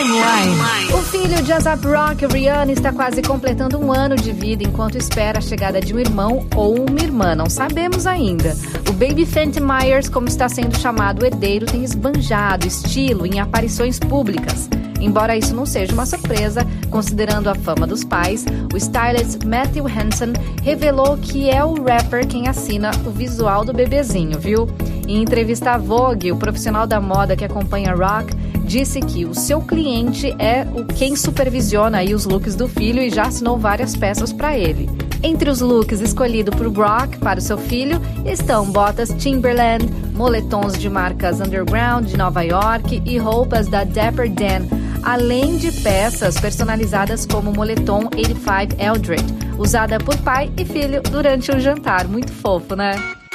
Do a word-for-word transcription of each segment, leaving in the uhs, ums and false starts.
Timeline. O filho de A$ap Rocky, Rihanna, está quase completando um ano de vida enquanto espera a chegada de um irmão ou uma irmã, não sabemos ainda. O Baby Fenton Myers, como está sendo chamado o herdeiro, tem esbanjado estilo em aparições públicas. Embora isso não seja uma surpresa, considerando a fama dos pais, o stylist Matthew Hansen revelou que é o rapper quem assina o visual do bebezinho, viu? Em entrevista à Vogue, o profissional da moda que acompanha Rock disse que o seu cliente é o quem supervisiona aí os looks do filho e já assinou várias peças para ele. Entre os looks escolhidos por Rock para o seu filho estão botas Timberland, moletons de marcas underground de Nova York e roupas da Dapper Dan, além de peças personalizadas como o moletom oitenta e cinco Eldred, usada por pai e filho durante um jantar. Muito fofo, né?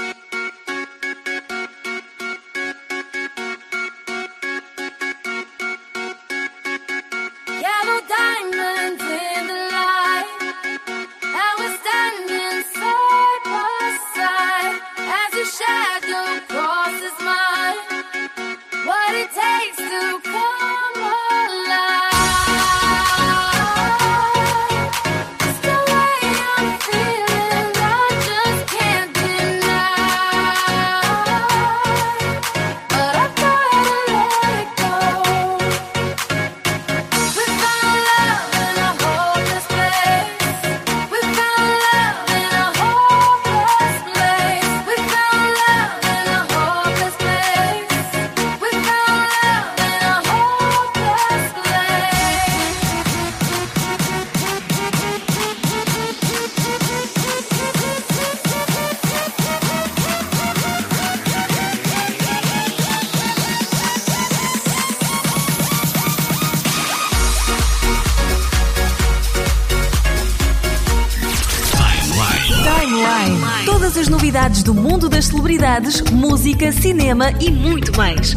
Todas as novidades do mundo das celebridades, música, cinema e muito mais.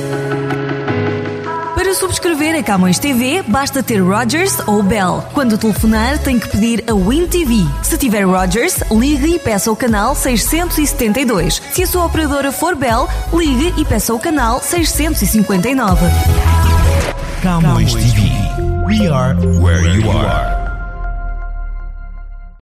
Para subscrever a Camões T V, basta ter Rogers ou Bell. Quando telefonar, tem que pedir a Win T V. Se tiver Rogers, ligue e peça o canal seiscentos e setenta e dois. Se a sua operadora for Bell, ligue e peça o canal seiscentos e cinquenta e nove. Camões T V. We are where you are.